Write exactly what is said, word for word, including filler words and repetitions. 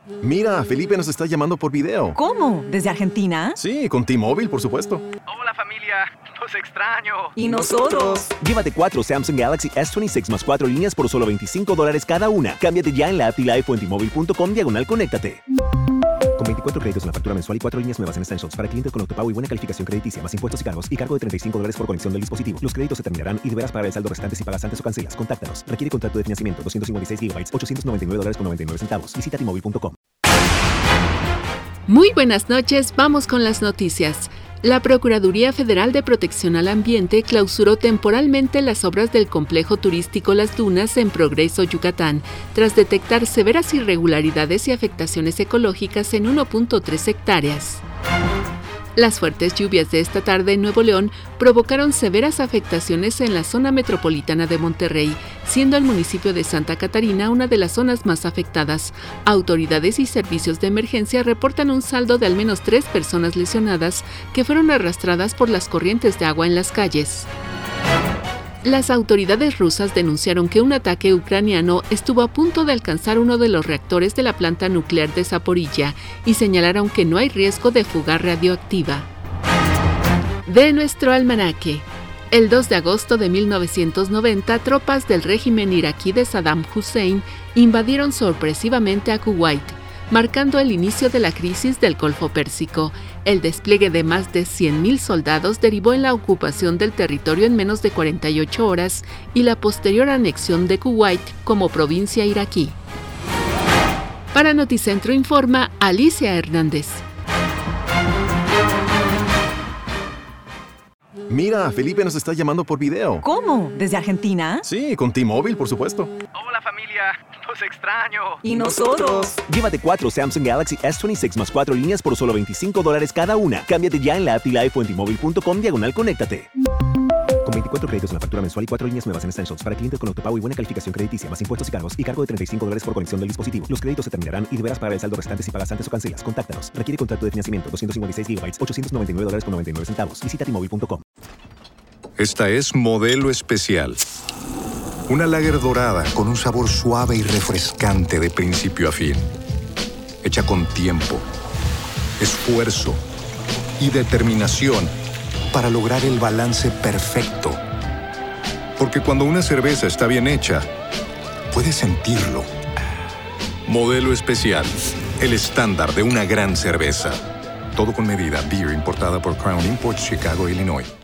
Mira, Felipe nos está llamando por video. ¿Cómo? ¿Desde Argentina? Sí, con T-Mobile, por supuesto. Hola familia, los extraño. ¿Y nosotros? Llévate cuatro Samsung Galaxy S veintiséis más cuatro líneas por solo veinticinco dólares cada una. Cámbiate ya en la app y live o en T-Mobile punto com diagonal conéctate. Con veinticuatro créditos en la factura mensual y cuatro líneas nuevas en Essentials para clientes con autopago y buena calificación crediticia, más impuestos y cargos y cargo de treinta y cinco dólares por conexión del dispositivo. Los créditos se terminarán y deberás pagar el saldo restante si pagas antes o cancelas. Contáctanos. Requiere contrato de financiamiento. doscientos cincuenta y seis gigabytes, ochocientos noventa y nueve dólares con noventa y nueve centavos. Visita T Mobile punto com. Muy buenas noches, vamos con las noticias. La Procuraduría Federal de Protección al Ambiente clausuró temporalmente las obras del complejo turístico Las Dunas en Progreso, Yucatán, tras detectar severas irregularidades y afectaciones ecológicas en uno punto tres hectáreas. Las fuertes lluvias de esta tarde en Nuevo León provocaron severas afectaciones en la zona metropolitana de Monterrey, siendo el municipio de Santa Catarina una de las zonas más afectadas. Autoridades y servicios de emergencia reportan un saldo de al menos tres personas lesionadas que fueron arrastradas por las corrientes de agua en las calles. Las autoridades rusas denunciaron que un ataque ucraniano estuvo a punto de alcanzar uno de los reactores de la planta nuclear de Zaporilla y señalaron que no hay riesgo de fuga radioactiva. De nuestro almanaque. El dos de agosto de mil novecientos noventa, tropas del régimen iraquí de Saddam Hussein invadieron sorpresivamente a Kuwait, marcando el inicio de la crisis del Golfo Pérsico. El despliegue de más de cien mil soldados derivó en la ocupación del territorio en menos de cuarenta y ocho horas y la posterior anexión de Kuwait como provincia iraquí. Para Noticentro informa Alicia Hernández. Mira, Felipe nos está llamando por video. ¿Cómo? ¿Desde Argentina? Sí, con T-Mobile, por supuesto. Hola familia, los extraño. ¿Y nosotros? Llévate cuatro Samsung Galaxy S veintiséis más cuatro líneas por solo veinticinco dólares cada una. Cámbiate ya en la app y live o en T Mobile punto com diagonal conéctate. Con veinticuatro créditos en la factura mensual y cuatro líneas nuevas en Essentials para clientes con autopago y buena calificación crediticia, más impuestos y cargos y cargo de treinta y cinco dólares por conexión del dispositivo. Los créditos se terminarán y deberás pagar el saldo restante si pagas antes o cancelas. Contáctanos. Requiere contrato de financiamiento. doscientos cincuenta y seis gigabytes, ochocientos noventa y nueve dólares con noventa y nueve centavos. Visita T Mobile punto com. Esta es Modelo Especial. Una lager dorada con un sabor suave y refrescante de principio a fin. Hecha con tiempo, esfuerzo y determinación para lograr el balance perfecto. Porque cuando una cerveza está bien hecha, puedes sentirlo. Modelo Especial, el estándar de una gran cerveza. Todo con medida. Beer importada por Crown Imports, Chicago, Illinois.